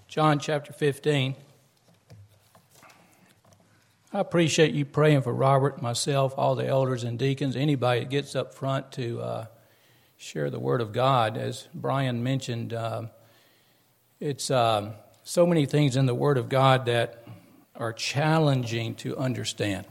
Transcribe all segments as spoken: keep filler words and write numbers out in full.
John chapter fifteen. I appreciate you praying for Robert, myself, all the elders and deacons, anybody that gets up front to uh, share the Word of God. As Brian mentioned, uh, it's uh, so many things in the Word of God that are challenging to understand.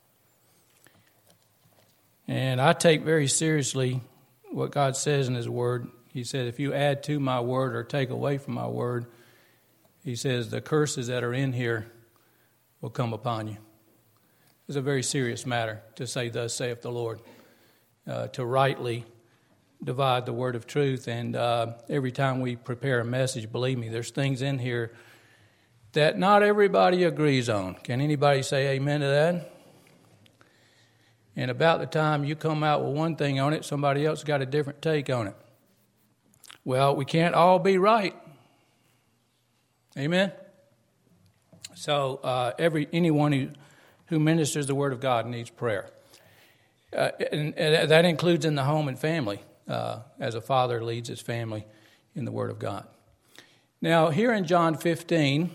And I take very seriously what God says in His Word. He said, if you add to my Word or take away from my Word, He says, the curses that are in here will come upon you. It's a very serious matter to say, thus saith the Lord, uh, to rightly divide the word of truth. And uh, every time we prepare a message, believe me, there's things in here that not everybody agrees on. Can anybody say amen to that? And about the time you come out with one thing on it, somebody else got a different take on it. Well, we can't all be right. Amen? So uh, every anyone who, who ministers the Word of God needs prayer. Uh, and, and that includes in the home and family, uh, as a father leads his family in the Word of God. Now, here in John fifteen,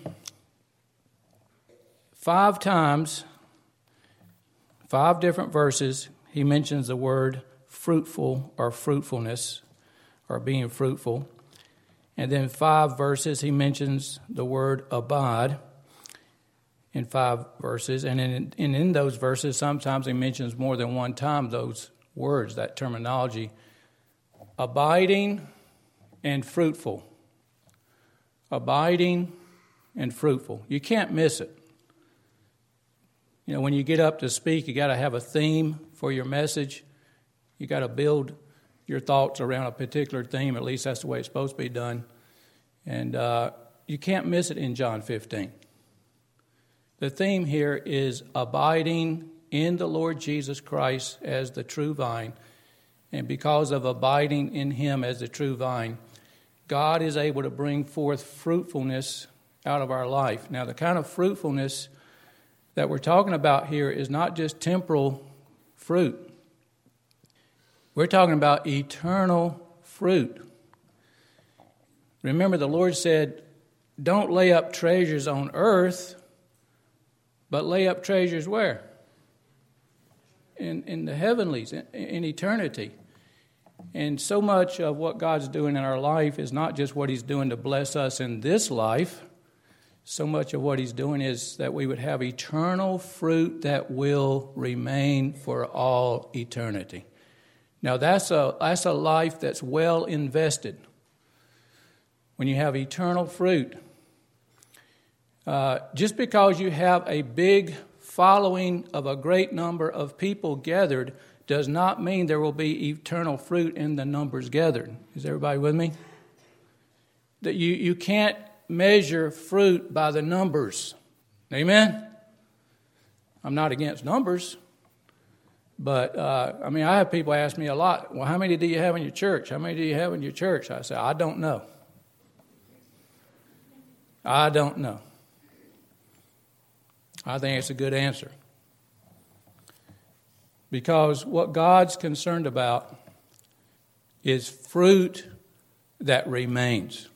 five times, five different verses, he mentions the word fruitful or fruitfulness or being fruitful. And then five verses, he mentions the word abide in five verses. And in, and in those verses, sometimes he mentions more than one time those words, that terminology, abiding and fruitful. Abiding and fruitful. You can't miss it. You know, when you get up to speak, you got to have a theme for your message. You got to build your thoughts around a particular theme. At least that's the way it's supposed to be done. And uh, you can't miss it in John fifteen. The theme here is abiding in the Lord Jesus Christ as the true vine. And because of abiding in Him as the true vine, God is able to bring forth fruitfulness out of our life. Now, the kind of fruitfulness that we're talking about here is not just temporal fruit. We're talking about eternal fruit. Remember, the Lord said, don't lay up treasures on earth, but lay up treasures where? In, in the heavenlies, in, in eternity. And so much of what God's doing in our life is not just what He's doing to bless us in this life. So much of what He's doing is that we would have eternal fruit that will remain for all eternity. Now, that's a that's a life that's well invested. When you have eternal fruit, uh, just because you have a big following of a great number of people gathered does not mean there will be eternal fruit in the numbers gathered. Is everybody with me? That you, you can't measure fruit by the numbers. Amen? I'm not against numbers. But, uh, I mean, I have people ask me a lot, well, how many do you have in your church? How many do you have in your church? I say, I don't know. I don't know. I think it's a good answer. Because what God's concerned about is fruit that remains.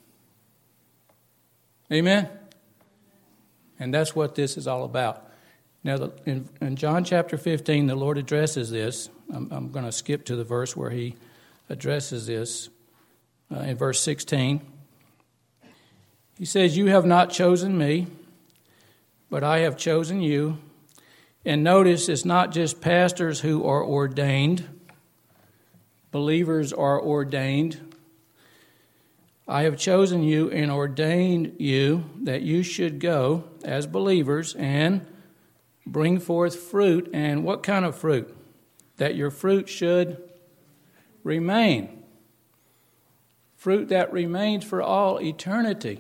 Amen? And that's what this is all about. Now, the, in, in John chapter fifteen, the Lord addresses this. I'm, I'm going to skip to the verse where He addresses this. Uh, in verse sixteen, He says, you have not chosen me, but I have chosen you. And notice, it's not just pastors who are ordained. Believers are ordained. I have chosen you and ordained you that you should go as believers and bring forth fruit. And what kind of fruit? That your fruit should remain. Fruit that remains for all eternity.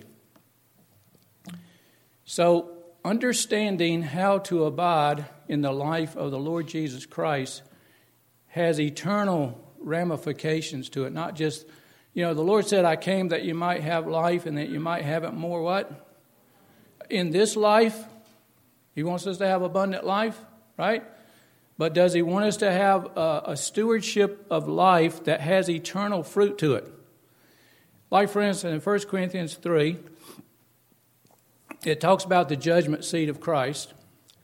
So, understanding how to abide in the life of the Lord Jesus Christ has eternal ramifications to it. Not just, you know, the Lord said, I came that you might have life and that you might have it more what? In this life. He wants us to have abundant life, right? But does He want us to have a, a stewardship of life that has eternal fruit to it? Like, for instance, in First Corinthians three, it talks about the judgment seat of Christ.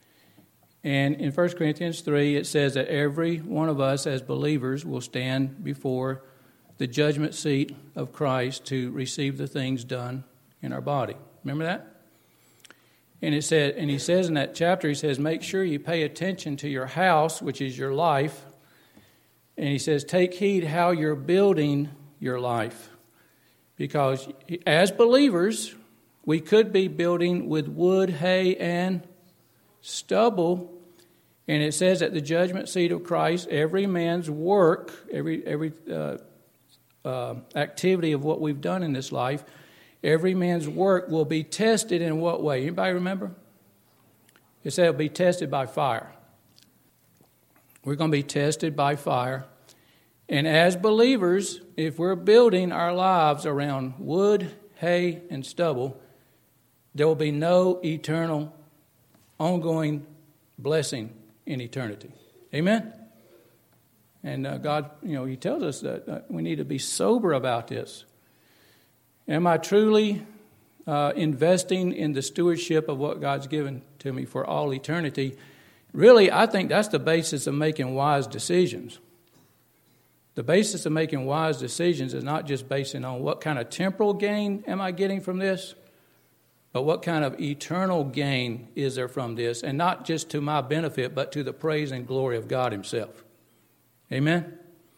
And in First Corinthians three, it says that every one of us as believers will stand before the judgment seat of Christ to receive the things done in our body. Remember that? And it said, and he says in that chapter, he says, make sure you pay attention to your house, which is your life. And he says, take heed how you're building your life. Because as believers, we could be building with wood, hay, and stubble. And it says at the judgment seat of Christ, every man's work, every every uh, uh, activity of what we've done in this life, every man's work will be tested in what way? Anybody remember? It said it'll be tested by fire. We're going to be tested by fire. And as believers, if we're building our lives around wood, hay, and stubble, there will be no eternal, ongoing blessing in eternity. Amen? And uh, God, you know, He tells us that uh, we need to be sober about this. Am I truly uh, investing in the stewardship of what God's given to me for all eternity? Really, I think that's the basis of making wise decisions. The basis of making wise decisions is not just basing on what kind of temporal gain am I getting from this, but what kind of eternal gain is there from this, and not just to my benefit, but to the praise and glory of God Himself. Amen?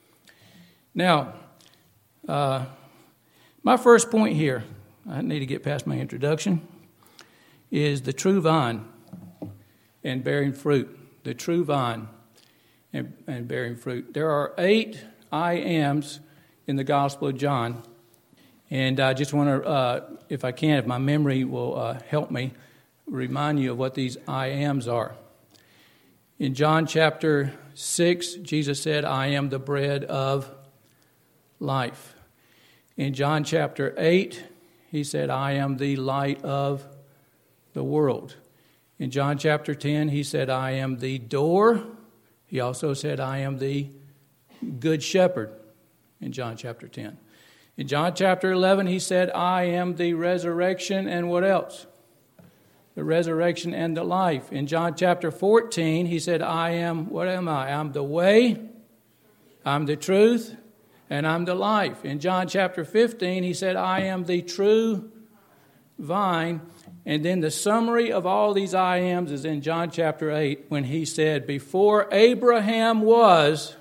Now, uh, my first point here, I need to get past my introduction, is the true vine and bearing fruit. The true vine and, and bearing fruit. There are eight I ams in the Gospel of John. And I just want to, uh, if I can, if my memory will uh, help me, remind you of what these I ams are. In John chapter six, Jesus said, I am the bread of life. In John chapter eight, He said, I am the light of the world. In John chapter ten, He said, I am the door. He also said, I am the good shepherd in John chapter ten. In John chapter eleven, He said, I am the resurrection and what else? The resurrection and the life. In John chapter fourteen, He said, I am, what am I? I'm the way, I'm the truth, and I'm the life. In John chapter fifteen, He said, I am the true vine. And then the summary of all these I ams is in John chapter eight, when He said, before Abraham was,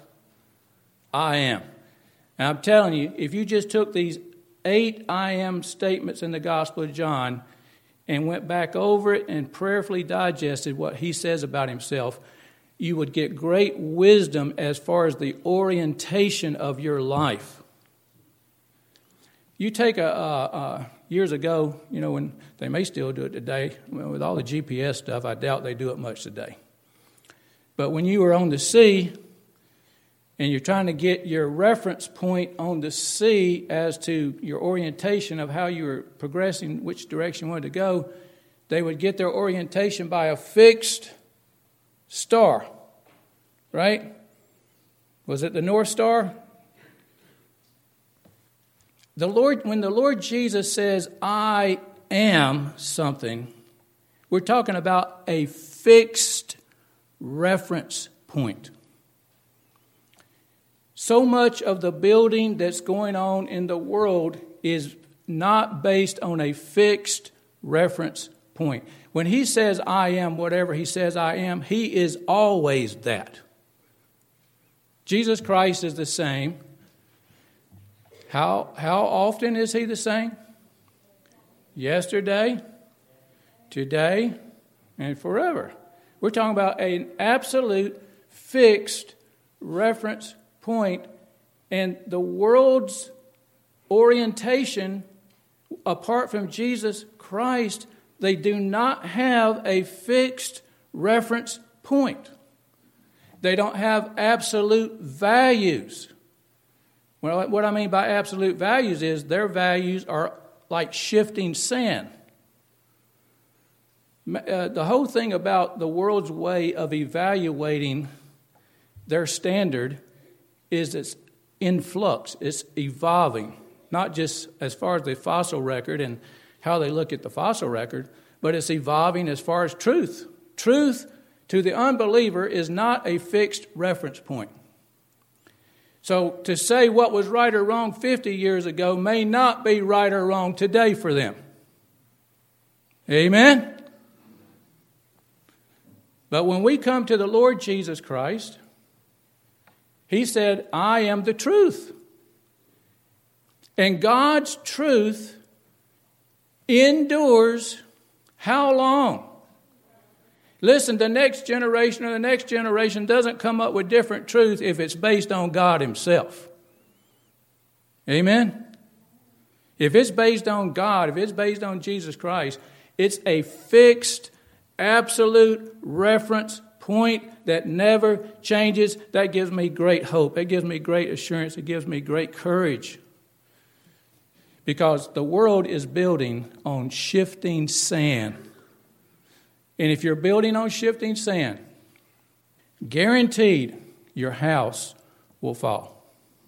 I am. And I'm telling you, if you just took these eight I am statements in the Gospel of John and went back over it and prayerfully digested what He says about Himself, you would get great wisdom as far as the orientation of your life. You take a, a, a years ago, you know, when they may still do it today, with all the G P S stuff, I doubt they do it much today. But when you were on the sea, and you're trying to get your reference point on the sea as to your orientation of how you were progressing, which direction you wanted to go, they would get their orientation by a fixed star, right? Was it the North Star? The Lord, when the Lord Jesus says, I am something, we're talking about a fixed reference point. So much of the building that's going on in the world is not based on a fixed reference point. When He says, I am whatever He says I am, He is always that. Jesus Christ is the same. How, how often is He the same? Yesterday, today, and forever. We're talking about an absolute fixed reference point, and the world's orientation, apart from Jesus Christ, they do not have a fixed reference point. They don't have absolute values. Well, what I mean by absolute values is their values are like shifting sand. Uh, the whole thing about the world's way of evaluating their standard is it's in flux, it's evolving, not just as far as the fossil record and how they look at the fossil record, but it's evolving as far as truth. Truth to the unbeliever is not a fixed reference point. So to say what was right or wrong fifty years ago may not be right or wrong today for them. Amen? But when we come to the Lord Jesus Christ, He said, I am the truth. And God's truth endures how long? Listen, the next generation or the next generation doesn't come up with different truth if it's based on God Himself. Amen? If it's based on God, if it's based on Jesus Christ, it's a fixed, absolute reference point that never changes. That gives me great hope. It gives me great assurance. It gives me great courage. Because the world is building on shifting sand. And if you're building on shifting sand, guaranteed your house will fall.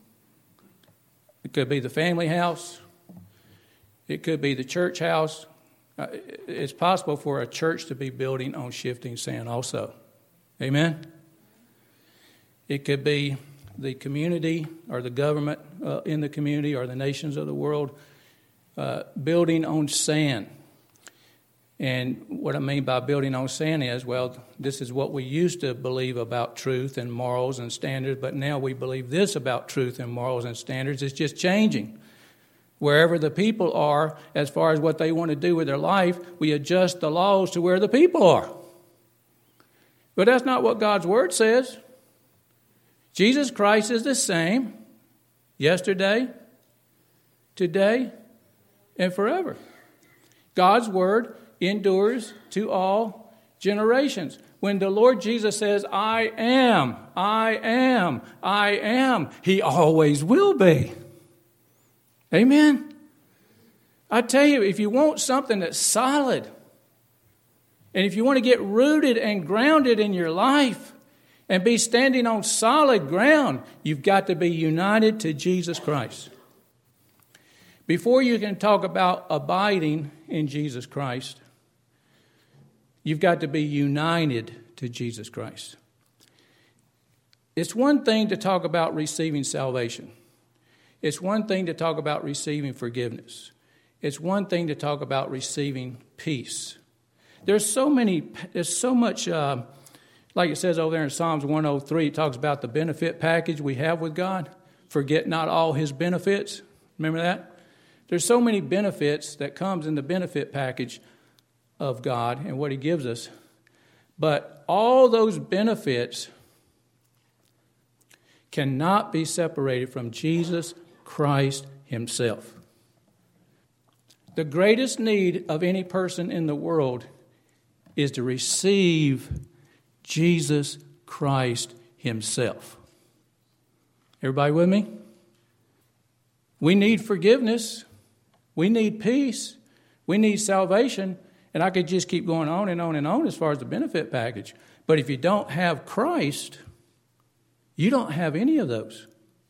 It could be the family house. It could be the church house. Uh, it's possible for a church to be building on shifting sand also. Amen? It could be the community or the government uh, in the community or the nations of the world uh, building on sand. And what I mean by building on sand is, well, this is what we used to believe about truth and morals and standards, but now we believe this about truth and morals and standards. It's just changing. Wherever the people are, as far as what they want to do with their life, we adjust the laws to where the people are. But that's not what God's Word says. Jesus Christ is the same yesterday, today, and forever. God's Word endures to all generations. When the Lord Jesus says, I am, I am, I am, He always will be. Amen? I tell you, if you want something that's solid, and if you want to get rooted and grounded in your life and be standing on solid ground, you've got to be united to Jesus Christ. Before you can talk about abiding in Jesus Christ, you've got to be united to Jesus Christ. It's one thing to talk about receiving salvation. It's one thing to talk about receiving forgiveness. It's one thing to talk about receiving peace. There's so many, there's so much, uh, like it says over there in Psalms one oh three, it talks about the benefit package we have with God. Forget not all His benefits. Remember that? There's so many benefits that comes in the benefit package of God and what He gives us. But all those benefits cannot be separated from Jesus Christ Himself. The greatest need of any person in the world is to receive Jesus Christ Himself. Everybody with me? We need forgiveness. We need peace. We need salvation. And I could just keep going on and on and on as far as the benefit package. But if you don't have Christ, you don't have any of those.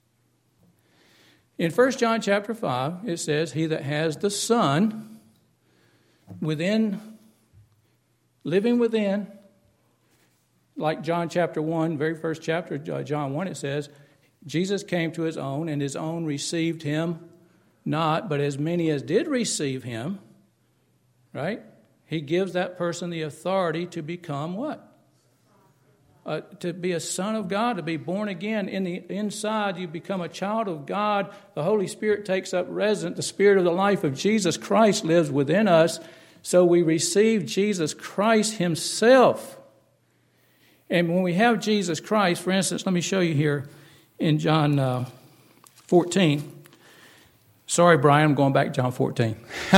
In First John chapter five, it says, He that has the Son within, living within, like John chapter one, very first chapter, John one, it says, Jesus came to His own, and His own received Him not, but as many as did receive Him, right? He gives that person the authority to become what? Uh, to be a son of God, to be born again. In the inside, you become a child of God. The Holy Spirit takes up residence. The Spirit of the life of Jesus Christ lives within us. So we receive Jesus Christ Himself. And when we have Jesus Christ, for instance, let me show you here in John uh, fourteen. Sorry, Brian, I'm going back to John fourteen.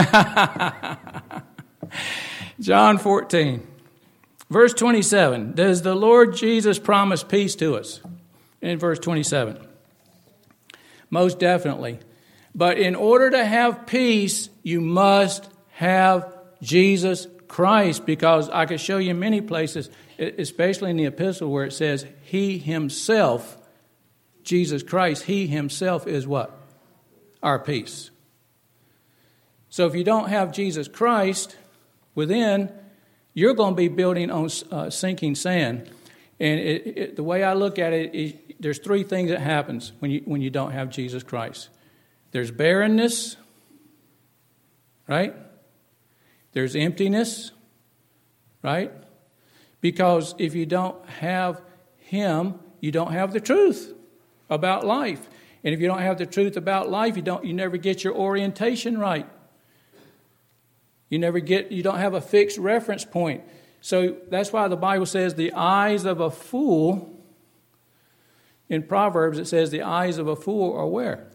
John fourteen, verse twenty-seven. Does the Lord Jesus promise peace to us? In verse twenty-seven. Most definitely. But in order to have peace, you must have Jesus Christ, because I could show you many places, especially in the epistle, where it says He Himself, Jesus Christ, He Himself is what? Our peace. So if you don't have Jesus Christ, within, you're going to be building on uh, sinking sand. And it, it, the way I look at it is there's three things that happens when you when you don't have Jesus Christ. There's barrenness, right? There's emptiness, right? Because if you don't have Him, you don't have the truth about life. And if you don't have the truth about life, you don't you never get your orientation right. You never get you don't have a fixed reference point. So that's why the Bible says the eyes of a fool, in Proverbs it says the eyes of a fool are where?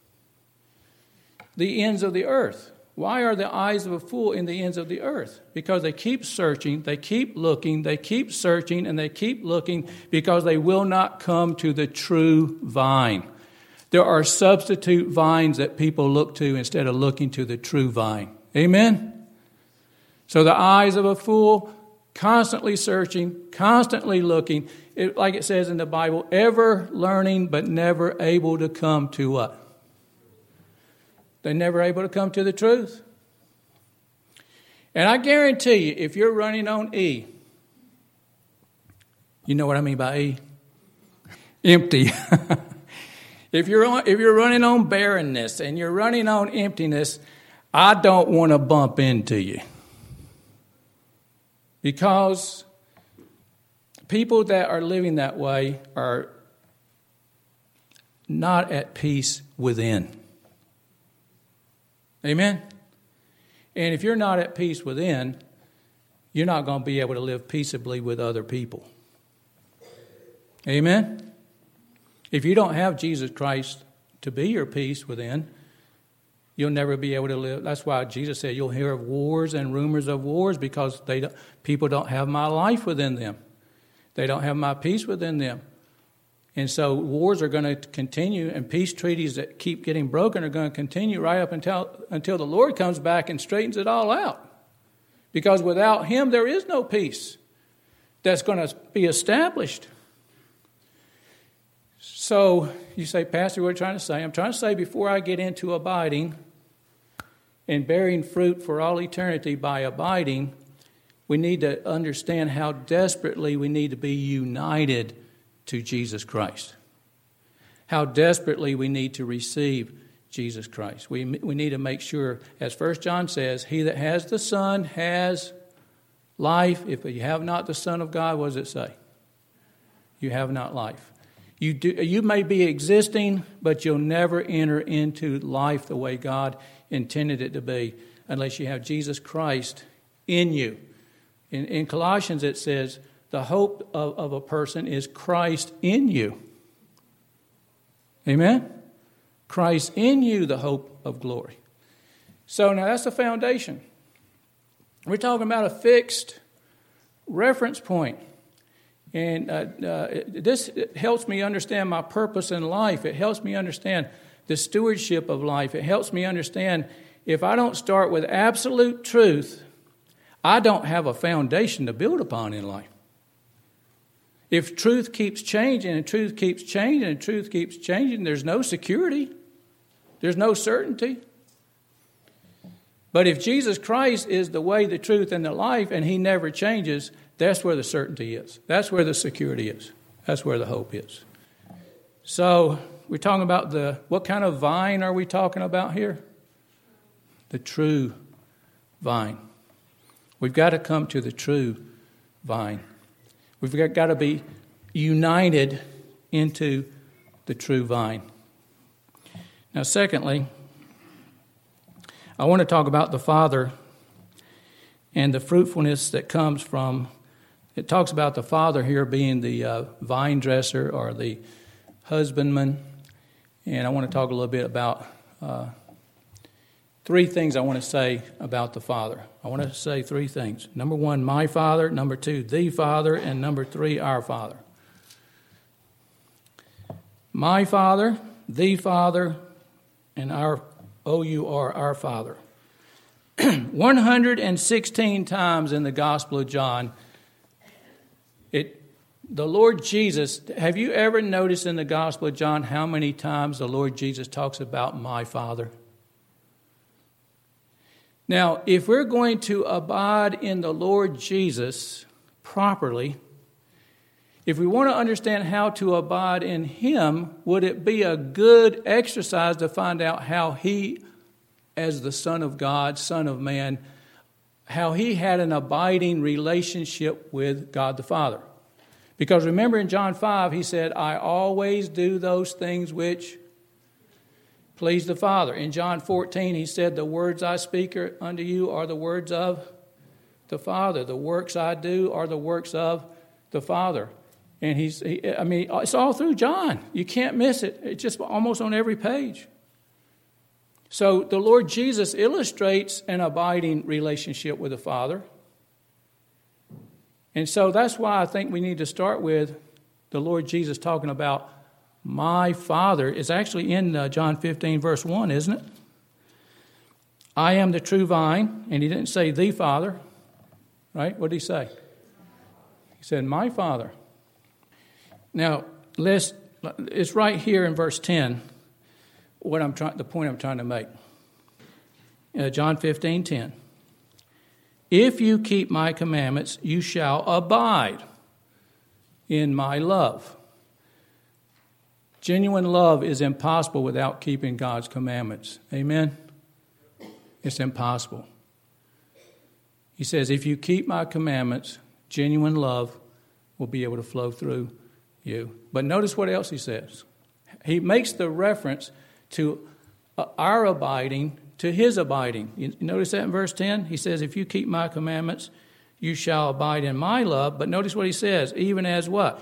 The ends of the earth. Why are the eyes of a fool in the ends of the earth? Because they keep searching, they keep looking, they keep searching, and they keep looking because they will not come to the true vine. There are substitute vines that people look to instead of looking to the true vine. Amen? So the eyes of a fool, constantly searching, constantly looking, it, like it says in the Bible, ever learning but never able to come to what? They're never able to come to the truth. And I guarantee you, if you're running on E, you know what I mean by E? Empty. If you're on, if you're running on barrenness and you're running on emptiness, I don't want to bump into you. Because people that are living that way are not at peace within. Amen? And if you're not at peace within, you're not going to be able to live peaceably with other people. Amen? If you don't have Jesus Christ to be your peace within, you'll never be able to live. That's why Jesus said you'll hear of wars and rumors of wars because they don't, people don't have my life within them. They don't have my peace within them. And so wars are going to continue, and peace treaties that keep getting broken are going to continue right up until until the Lord comes back and straightens it all out. Because without Him, there is no peace that's going to be established. So you say, Pastor, what are you trying to say? I'm trying to say before I get into abiding and bearing fruit for all eternity by abiding, we need to understand how desperately we need to be united to Jesus Christ. How desperately we need to receive Jesus Christ. We, we need to make sure, as First John says, he that has the Son has life. If you have not the Son of God, what does it say? You have not life. You do, you may be existing, but you'll never enter into life the way God intended it to be unless you have Jesus Christ in you. In, in Colossians it says, the hope of, of a person is Christ in you. Amen? Christ in you, the hope of glory. So now that's the foundation. We're talking about a fixed reference point. And uh, uh, it, this it helps me understand my purpose in life. It helps me understand the stewardship of life. It helps me understand if I don't start with absolute truth, I don't have a foundation to build upon in life. If truth keeps changing and truth keeps changing and truth keeps changing, there's no security. There's no certainty. But if Jesus Christ is the way, the truth, and the life, and He never changes, that's where the certainty is. That's where the security is. That's where the hope is. So we're talking about the, what kind of vine are we talking about here? The true vine. We've got to come to the true vine. We've got, got to be united into the true vine. Now, secondly, I want to talk about the Father and the fruitfulness that comes from, it talks about the Father here being the uh, vine dresser or the husbandman. And I want to talk a little bit about uh, three things I want to say about the Father. I want to say three things. Number one, my Father. Number two, the Father. And number three, our Father. My Father, the Father, and our O U R, our Father. one hundred sixteen times in the Gospel of John, it the Lord Jesus, have you ever noticed in the Gospel of John how many times the Lord Jesus talks about my Father? Now, if we're going to abide in the Lord Jesus properly, if we want to understand how to abide in Him, would it be a good exercise to find out how He, as the Son of God, Son of Man, how He had an abiding relationship with God the Father? Because remember in John five, He said, I always do those things which please the Father. In John fourteen, He said, the words I speak unto you are the words of the Father. The works I do are the works of the Father. And he's, he, I mean, it's all through John. You can't miss it. It's just almost on every page. So the Lord Jesus illustrates an abiding relationship with the Father. And so that's why I think we need to start with the Lord Jesus talking about my Father. It's actually in uh, John fifteen, verse one, isn't it? I am the true vine. And He didn't say the Father. Right? What did He say? He said, my Father. Now, let's, it's right here in verse ten, what I'm trying, the point I'm trying to make. Uh, John fifteen, ten. If you keep my commandments, you shall abide in my love. Genuine love is impossible without keeping God's commandments. Amen? It's impossible. He says, if you keep my commandments, genuine love will be able to flow through you. But notice what else He says. He makes the reference to our abiding, to His abiding. You notice that in verse ten? He says, if you keep my commandments, you shall abide in my love. But notice what He says, even as what?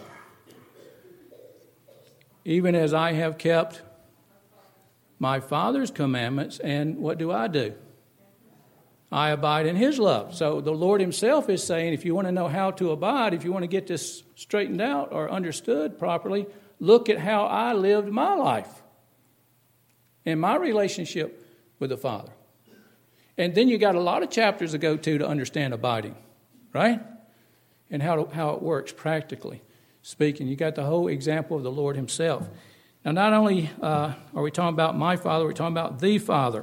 Even as I have kept my Father's commandments, and what do I do? I abide in His love. So the Lord Himself is saying, if you want to know how to abide, if you want to get this straightened out or understood properly, look at how I lived my life and my relationship with the Father. And then you got a lot of chapters to go to to understand abiding, right? And how to, how it works practically speaking. You got the whole example of the Lord Himself. Now, not only uh, are we talking about my Father, we're talking about the Father.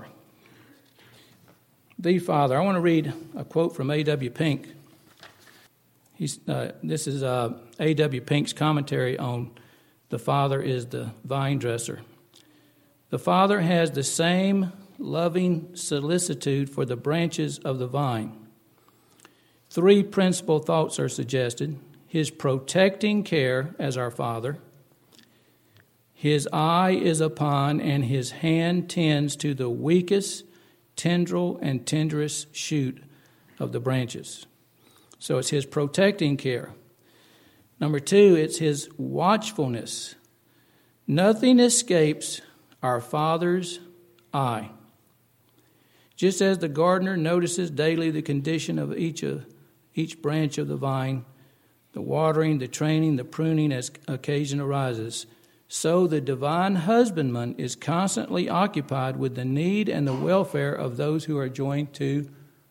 The Father. I want to read a quote from A W Pink. He's, uh, this is uh, A W Pink's commentary on the Father is the vine dresser. The Father has the same loving solicitude for the branches of the vine. Three principal thoughts are suggested. His protecting care as our Father. His eye is upon and His hand tends to the weakest, tendril and tenderest shoot of the branches. So it's His protecting care. Number two, it's His watchfulness. Nothing escapes our Father's eye. Just as the gardener notices daily the condition of each of each branch of the vine, the watering, the training, the pruning as occasion arises, so the divine husbandman is constantly occupied with the need and the welfare of those who are joined to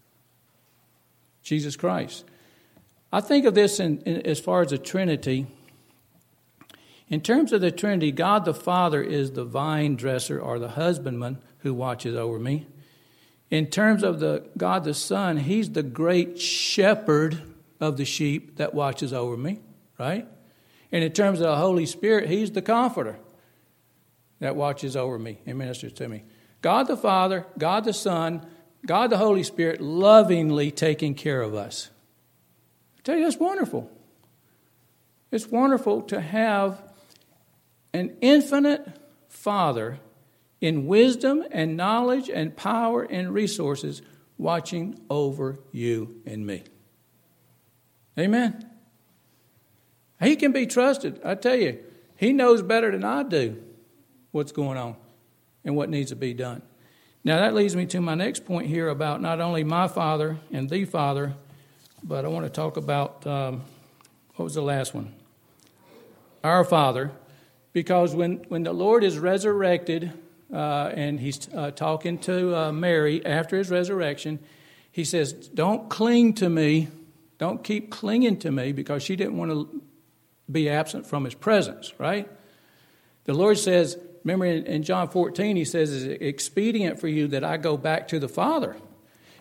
Jesus Christ. I think of this in, in, as far as the Trinity. In terms of the Trinity, God the Father is the vine dresser or the husbandman who watches over me. In terms of the God the Son, He's the great shepherd of the sheep that watches over me, right? And in terms of the Holy Spirit, He's the comforter that watches over me and ministers to me. God the Father, God the Son, God the Holy Spirit lovingly taking care of us. I tell you, that's wonderful. It's wonderful to have an infinite Father in wisdom and knowledge and power and resources watching over you and me. Amen. He can be trusted. I tell you, He knows better than I do what's going on and what needs to be done. Now, that leads me to my next point here about not only my Father and the Father, but I want to talk about, um, what was the last one? Our Father. Because when, when the Lord is resurrected uh, and He's uh, talking to uh, Mary after His resurrection, He says, don't cling to me. Don't keep clinging to me, because she didn't want to be absent from His presence, right? The Lord says, remember in, in John fourteen, He says, it's expedient for you that I go back to the Father.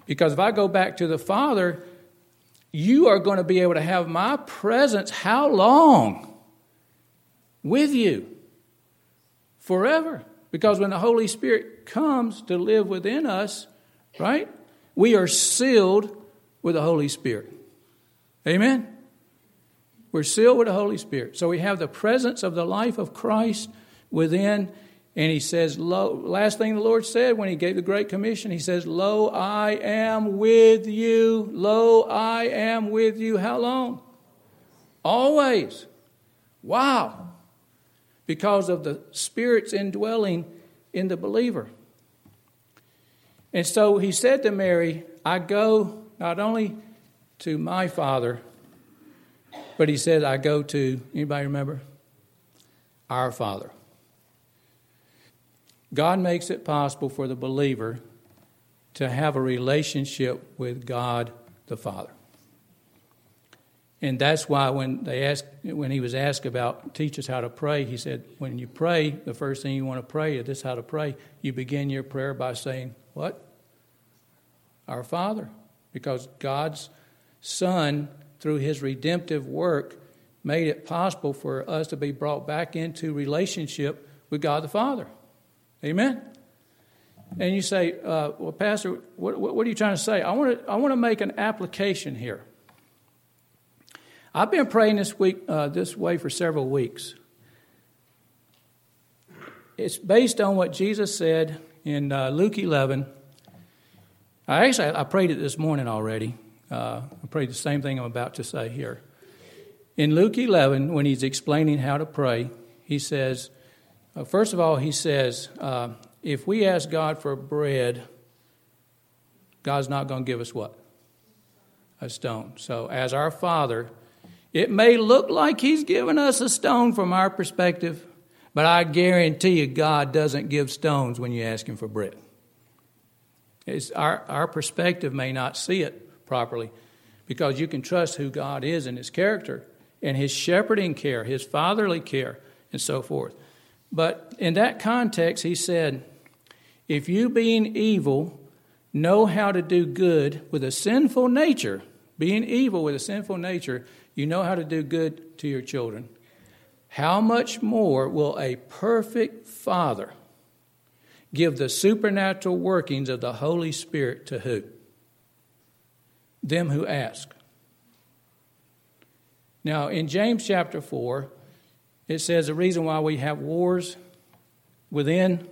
Because if I go back to the Father, you are going to be able to have my presence how long? With you. Forever. Because when the Holy Spirit comes to live within us, right, we are sealed with the Holy Spirit. Amen? We're sealed with the Holy Spirit. So we have the presence of the life of Christ within. And he says, lo, last thing the Lord said when he gave the Great Commission, he says, Lo, I am with you. Lo, I am with you. How long? Always. Wow. Because of the Spirit's indwelling in the believer. And so he said to Mary, I go not only to my Father, but he said, I go to, anybody remember? Our Father. God makes it possible for the believer to have a relationship with God the Father. And that's why when they asked, when he was asked about teach us how to pray, he said, when you pray, the first thing you want to pray is this: how to pray. You begin your prayer by saying, what? Our Father. Because God's Son, through his redemptive work, made it possible for us to be brought back into relationship with God the Father. Amen? And you say, uh, well, Pastor, what, what are you trying to say? I want to I want to make an application here. I've been praying this week uh, this way for several weeks. It's based on what Jesus said in uh, Luke eleven. I actually I prayed it this morning already. Uh, I prayed the same thing I'm about to say here. In Luke eleven, when he's explaining how to pray, he says, uh, first of all, he says, uh, if we ask God for bread, God's not going to give us what? A stone. So as our Father, it may look like he's giving us a stone from our perspective, but I guarantee you God doesn't give stones when you ask him for bread. It's our, our perspective may not see it properly, because you can trust who God is and his character and his shepherding care, his fatherly care, and so forth. But in that context, he said, if you being evil know how to do good with a sinful nature, being evil with a sinful nature, you know how to do good to your children, how much more will a perfect Father give the supernatural workings of the Holy Spirit to who? Them who ask. Now, in James chapter four, it says the reason why we have wars within,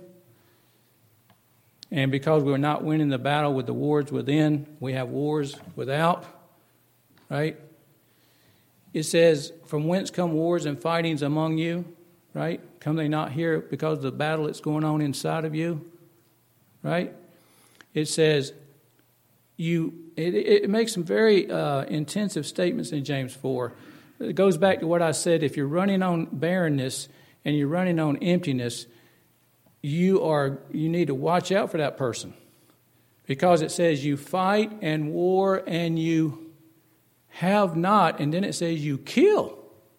and because we're not winning the battle with the wars within, we have wars without, right? It says, from whence come wars and fightings among you, right? Come they not here because of the battle that's going on inside of you, right? It says, you. It, it makes some very uh, intensive statements in James four. It goes back to what I said. If you're running on barrenness and you're running on emptiness, you are you need to watch out for that person, because it says you fight and war and you have not, and then it says you kill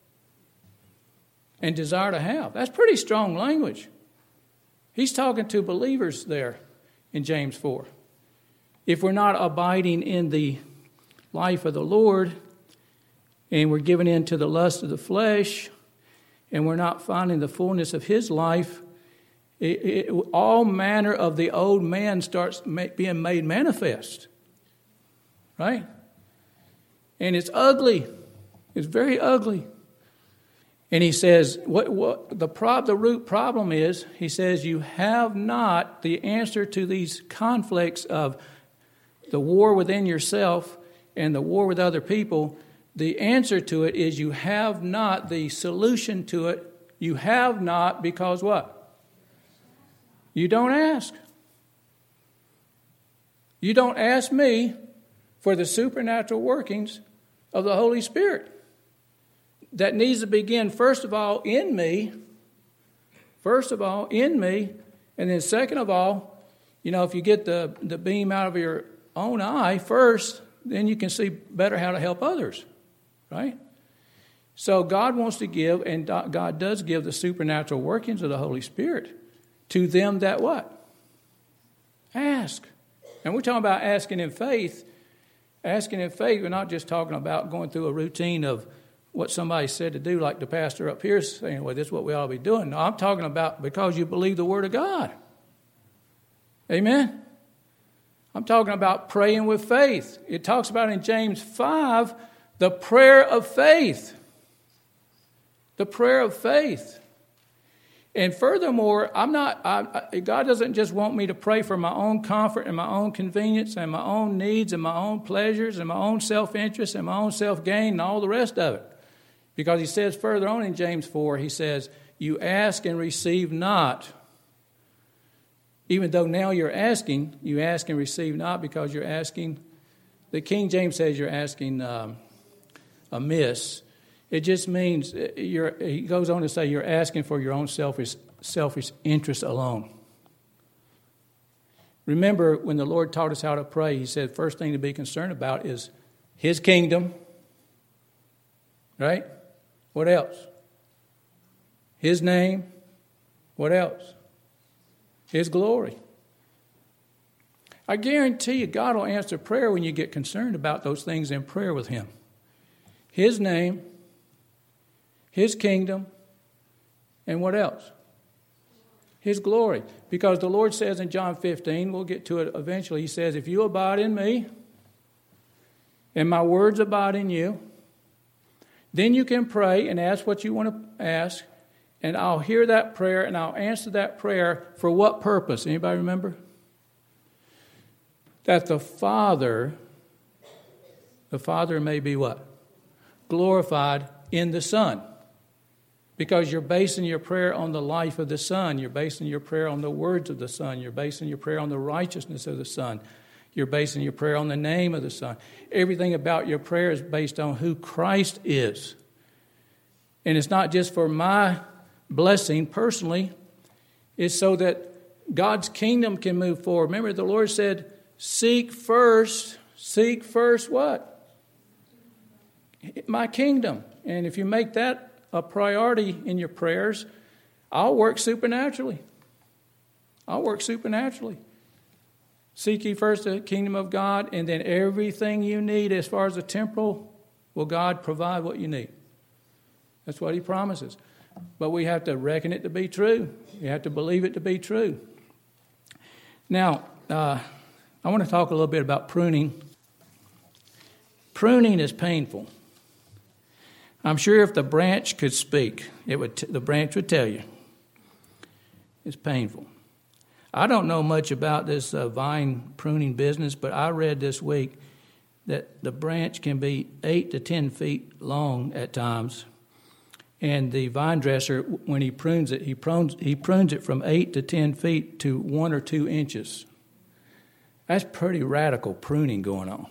and desire to have. That's pretty strong language. He's talking to believers there in James four. If we're not abiding in the life of the Lord, and we're giving in to the lust of the flesh, and we're not finding the fullness of his life, it, it, all manner of the old man starts being made manifest. Right? And it's ugly. It's very ugly. And he says, what, what the, prob, the root problem is, he says, you have not the answer to these conflicts of the war within yourself and the war with other people. The answer to it is you have not the solution to it. You have not because what? You don't ask. You don't ask me for the supernatural workings of the Holy Spirit. That needs to begin, first of all, in me. First of all, in me. And then second of all, you know, if you get the, the beam out of your own eye first, then you can see better how to help others. Right? So God wants to give, and God does give the supernatural workings of the Holy Spirit to them that what? Ask. And we're talking about asking in faith. Asking in faith, we're not just talking about going through a routine of what somebody said to do, like the pastor up here is saying, well, this is what we ought to be doing. No, I'm talking about because you believe the Word of God. Amen? I'm talking about praying with faith. It talks about in James five, the prayer of faith. The prayer of faith. And furthermore, I'm not. I, I, God doesn't just want me to pray for my own comfort and my own convenience and my own needs and my own pleasures and my own self-interest and my own self-gain and all the rest of it. Because he says further on in James four, he says, you ask and receive not. Even though now you're asking, you ask and receive not because you're asking. The King James says you're asking um, amiss. It just means, you're, he goes on to say, you're asking for your own selfish, selfish interest alone. Remember, when the Lord taught us how to pray, he said, first thing to be concerned about is his kingdom. Right? What else? His name. What else? His glory. I guarantee you, God will answer prayer when you get concerned about those things in prayer with him. His name. His kingdom, and what else? His glory. Because the Lord says in John fifteen, we'll get to it eventually, he says, if you abide in me, and my words abide in you, then you can pray and ask what you want to ask, and I'll hear that prayer, and I'll answer that prayer for what purpose? Anybody remember? That the Father, the Father may be what? Glorified in the Son. Because you're basing your prayer on the life of the Son. You're basing your prayer on the words of the Son. You're basing your prayer on the righteousness of the Son. You're basing your prayer on the name of the Son. Everything about your prayer is based on who Christ is. And it's not just for my blessing personally. It's so that God's kingdom can move forward. Remember, the Lord said, seek first, seek first what? My kingdom. And if you make that a priority in your prayers, I'll work supernaturally. I'll work supernaturally. Seek ye first the kingdom of God, and then everything you need as far as the temporal, will God provide what you need. That's what he promises. But we have to reckon it to be true. You have to believe it to be true. Now, uh, I want to talk a little bit about pruning. Pruning is painful. I'm sure if the branch could speak, it would t- the branch would tell you. It's painful. I don't know much about this uh, vine pruning business, but I read this week that the branch can be eight to ten feet long at times. And the vine dresser, when he prunes it, he prunes, he prunes it from eight to ten feet to one or two inches. That's pretty radical pruning going on.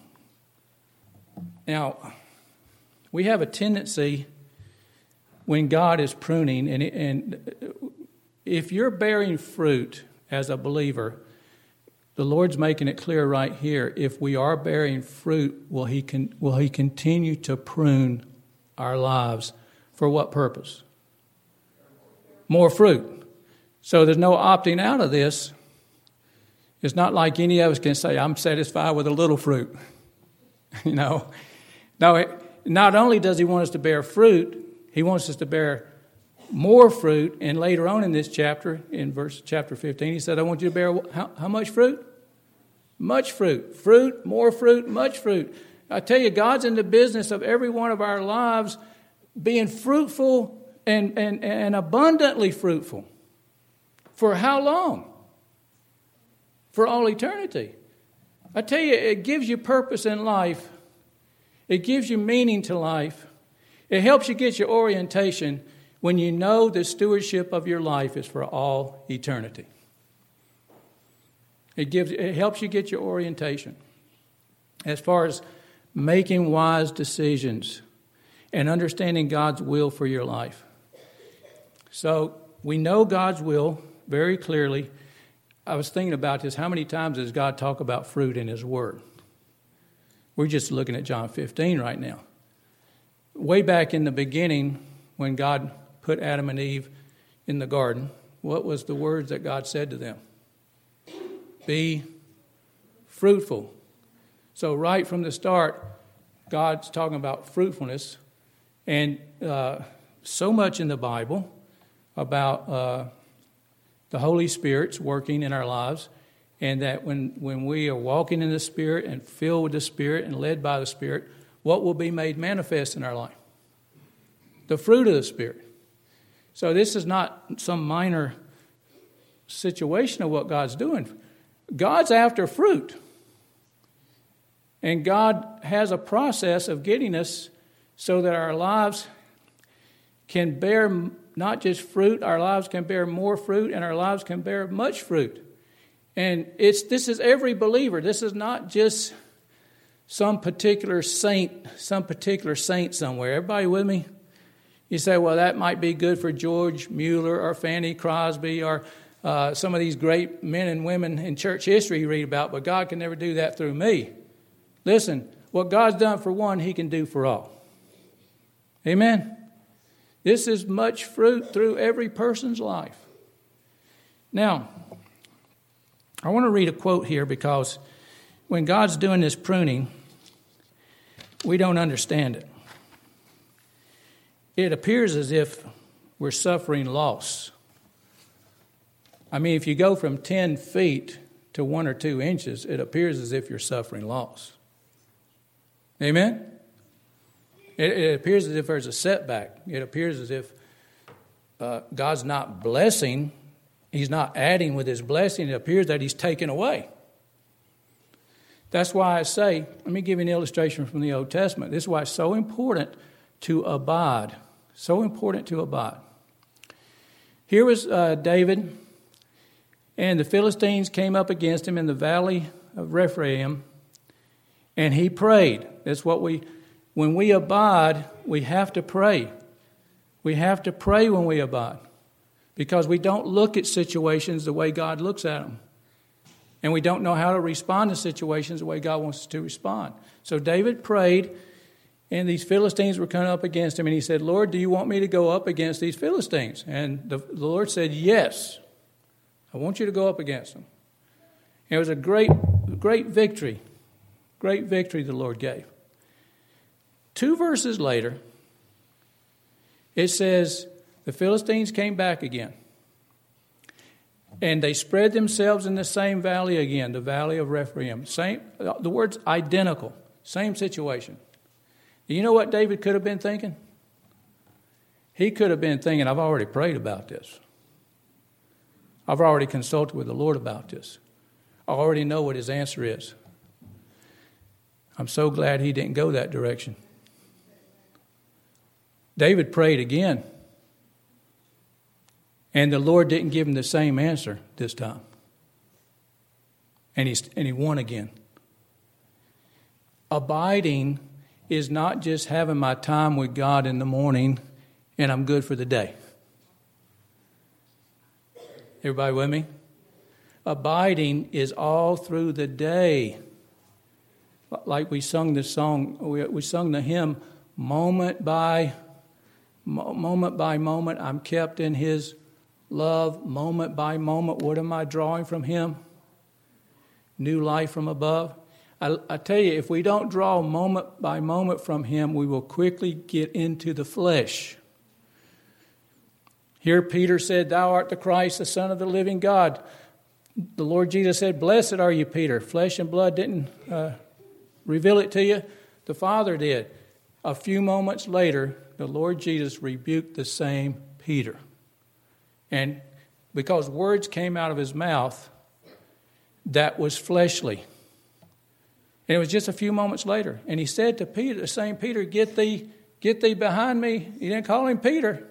Now, we have a tendency when God is pruning, and, and if you're bearing fruit as a believer, the Lord's making it clear right here. If we are bearing fruit, will He con, will He continue to prune our lives for what purpose? More fruit. So there's no opting out of this. It's not like any of us can say, "I'm satisfied with a little fruit." you know, no. It, Not only does he want us to bear fruit, he wants us to bear more fruit. And later on in this chapter, in verse chapter fifteen, he said, I want you to bear how, how much fruit? Much fruit. Fruit, more fruit, much fruit. I tell you, God's in the business of every one of our lives being fruitful and, and, and abundantly fruitful. For how long? For all eternity. I tell you, it gives you purpose in life. It gives you meaning to life. It helps you get your orientation when you know the stewardship of your life is for all eternity. It gives, it helps you get your orientation as far as making wise decisions and understanding God's will for your life. So we know God's will very clearly. I was thinking about this. How many times does God talk about fruit in His Word? We're just looking at John fifteen right now. Way back in the beginning, when God put Adam and Eve in the garden, what was the words that God said to them? Be fruitful. So right from the start, God's talking about fruitfulness. And uh, so much in the Bible about uh, the Holy Spirit's working in our lives, and that when, when we are walking in the Spirit and filled with the Spirit and led by the Spirit, what will be made manifest in our life? The fruit of the Spirit. So this is not some minor situation of what God's doing. God's after fruit. And God has a process of getting us so that our lives can bear not just fruit, our lives can bear more fruit, and our lives can bear much fruit. And it's this is every believer. This is not just some particular saint, some particular saint somewhere. Everybody with me? You say, well, that might be good for George Mueller or Fanny Crosby or uh, some of these great men and women in church history you read about, but God can never do that through me. Listen, what God's done for one, He can do for all. Amen? This is much fruit through every person's life. Now, I want to read a quote here because when God's doing this pruning, we don't understand it. It appears as if we're suffering loss. I mean, if you go from ten feet to one or two inches, it appears as if you're suffering loss. Amen? It, it appears as if there's a setback. It appears as if uh, God's not blessing. He's not adding with His blessing. It appears that He's taken away. That's why I say, let me give you an illustration from the Old Testament. This is why it's so important to abide. So important to abide. Here was uh, David, and the Philistines came up against him in the valley of Rephaim, and he prayed. That's what we, when we abide, we have to pray. We have to pray when we abide, because we don't look at situations the way God looks at them. And we don't know how to respond to situations the way God wants us to respond. So David prayed, and these Philistines were coming up against him. And he said, Lord, do you want me to go up against these Philistines? And the, the Lord said, yes, I want you to go up against them. And it was a great, great victory. Great victory the Lord gave. Two verses later, it says, the Philistines came back again. And they spread themselves in the same valley again, the valley of Rephaim. Same, the word's identical, same situation. Do you know what David could have been thinking? He could have been thinking, I've already prayed about this. I've already consulted with the Lord about this. I already know what His answer is. I'm so glad he didn't go that direction. David prayed again. And the Lord didn't give him the same answer this time. And, he's, and he won again. Abiding is not just having my time with God in the morning and I'm good for the day. Everybody with me? Abiding is all through the day. Like we sung this song, we, we sung the hymn, moment by moment by moment I'm kept in His love, moment by moment. What am I drawing from Him? New life from above. I, I tell you, if we don't draw moment by moment from Him, we will quickly get into the flesh. Here Peter said, Thou art the Christ, the Son of the living God. The Lord Jesus said, Blessed are you, Peter. Flesh and blood didn't uh, reveal it to you. The Father did. A few moments later, the Lord Jesus rebuked the same Peter. And because words came out of his mouth that was fleshly. And it was just a few moments later. And he said to Peter, the same Peter, get thee, get thee behind me. He didn't call him Peter.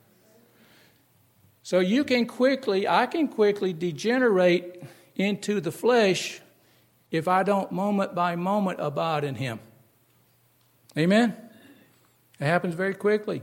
So you can quickly, I can quickly degenerate into the flesh if I don't moment by moment abide in Him. Amen? It happens very quickly.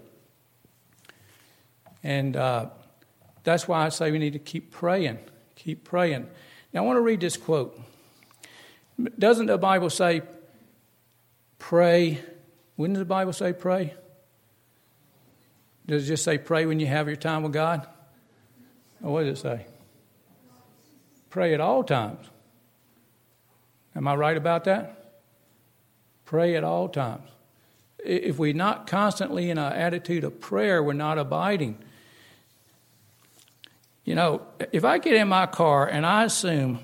And uh, that's why I say we need to keep praying. Keep praying. Now I want to read this quote. Doesn't the Bible say pray? Wouldn't the Bible say pray? Does it just say pray when you have your time with God? Or what does it say? Pray at all times. Am I right about that? Pray at all times. If we're not constantly in an attitude of prayer, we're not abiding. You know, if I get in my car and I assume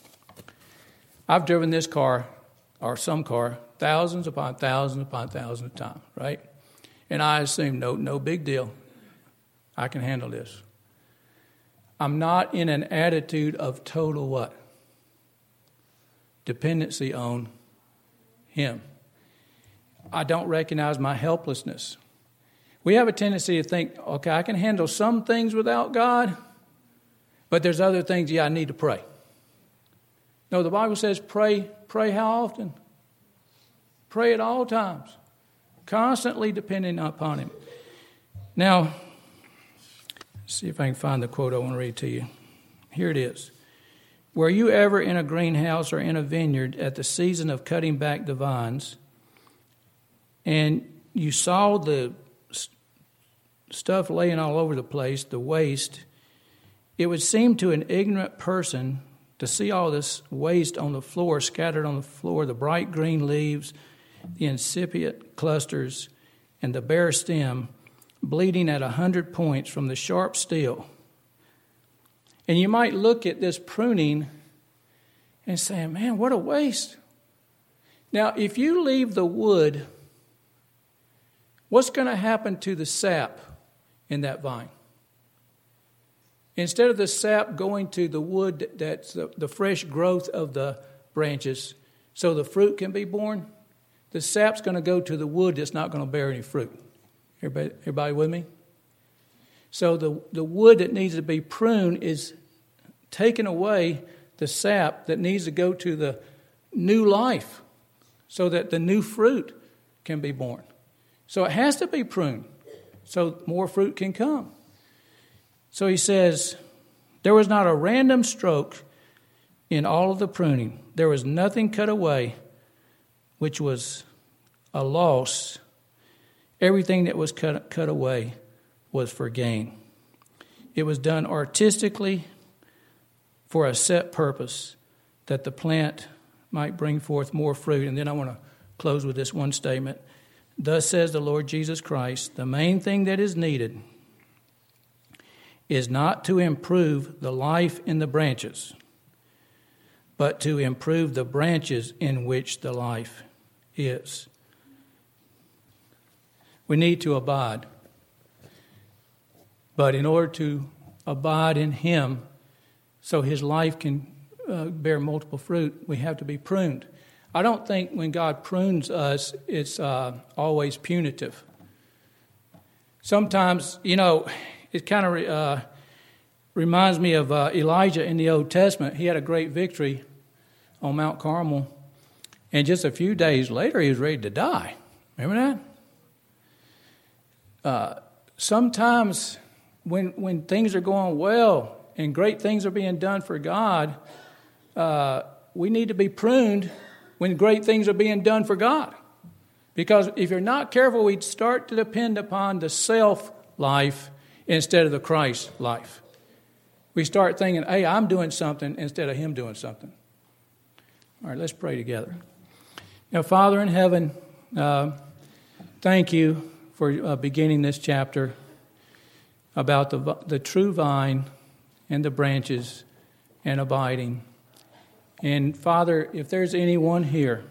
I've driven this car or some car thousands upon thousands upon thousands of times, right? And I assume, no, no big deal. I can handle this. I'm not in an attitude of total what? Dependency on Him. I don't recognize my helplessness. We have a tendency to think, okay, I can handle some things without God, but there's other things, yeah, I need to pray. No, the Bible says pray, pray how often? Pray at all times, constantly depending upon Him. Now, let's see if I can find the quote I want to read to you. Here it is. Were you ever in a greenhouse or in a vineyard at the season of cutting back the vines, and you saw the stuff laying all over the place, the waste? It would seem to an ignorant person to see all this waste on the floor, scattered on the floor, the bright green leaves, the incipient clusters, and the bare stem bleeding at a hundred points from the sharp steel. And you might look at this pruning and say, man, what a waste. Now, if you leave the wood, what's going to happen to the sap in that vine? Instead of the sap going to the wood that's the, the fresh growth of the branches so the fruit can be born, the sap's going to go to the wood that's not going to bear any fruit. Everybody, everybody with me? So the, the wood that needs to be pruned is taking away the sap that needs to go to the new life so that the new fruit can be born. So it has to be pruned so more fruit can come. So he says, there was not a random stroke in all of the pruning. There was nothing cut away which was a loss. Everything that was cut, cut away was for gain. It was done artistically for a set purpose, that the plant might bring forth more fruit. And then I want to close with this one statement. Thus says the Lord Jesus Christ, the main thing that is needed is not to improve the life in the branches, but to improve the branches in which the life is. We need to abide. But in order to abide in Him so His life can uh, bear multiple fruit, we have to be pruned. I don't think when God prunes us, it's uh, always punitive. Sometimes, you know, it kind of uh, reminds me of uh, Elijah in the Old Testament. He had a great victory on Mount Carmel, and just a few days later, he was ready to die. Remember that? Uh, sometimes when when things are going well and great things are being done for God, uh, we need to be pruned when great things are being done for God. Because if you're not careful, we start to depend upon the self life instead of the Christ life. We start thinking, hey, I'm doing something instead of Him doing something. All right, let's pray together. Now, Father in heaven, uh, thank you for uh, beginning this chapter about the the true vine and the branches and abiding. And Father, if there's anyone here,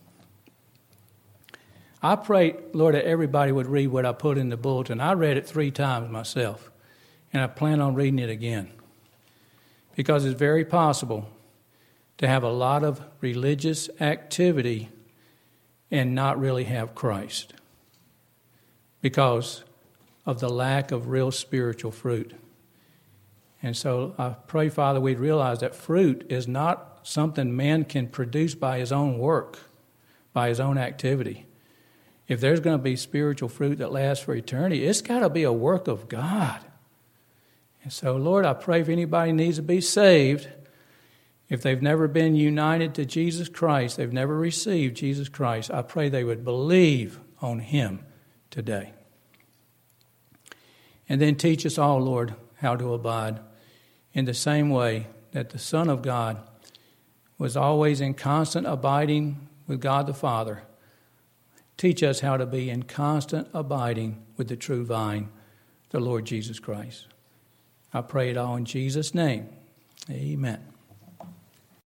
I pray, Lord, that everybody would read what I put in the bulletin. I read it three times myself, and I plan on reading it again. Because it's very possible to have a lot of religious activity and not really have Christ because of the lack of real spiritual fruit. And so I pray, Father, we'd realize that fruit is not something man can produce by his own work, by his own activity. If there's going to be spiritual fruit that lasts for eternity, it's got to be a work of God. And so, Lord, I pray if anybody needs to be saved, if they've never been united to Jesus Christ, they've never received Jesus Christ, I pray they would believe on Him today. And then teach us all, Lord, how to abide in the same way that the Son of God, was always in constant abiding with God the Father. Teach us how to be in constant abiding with the true vine, the Lord Jesus Christ. I pray it all in Jesus' name. Amen.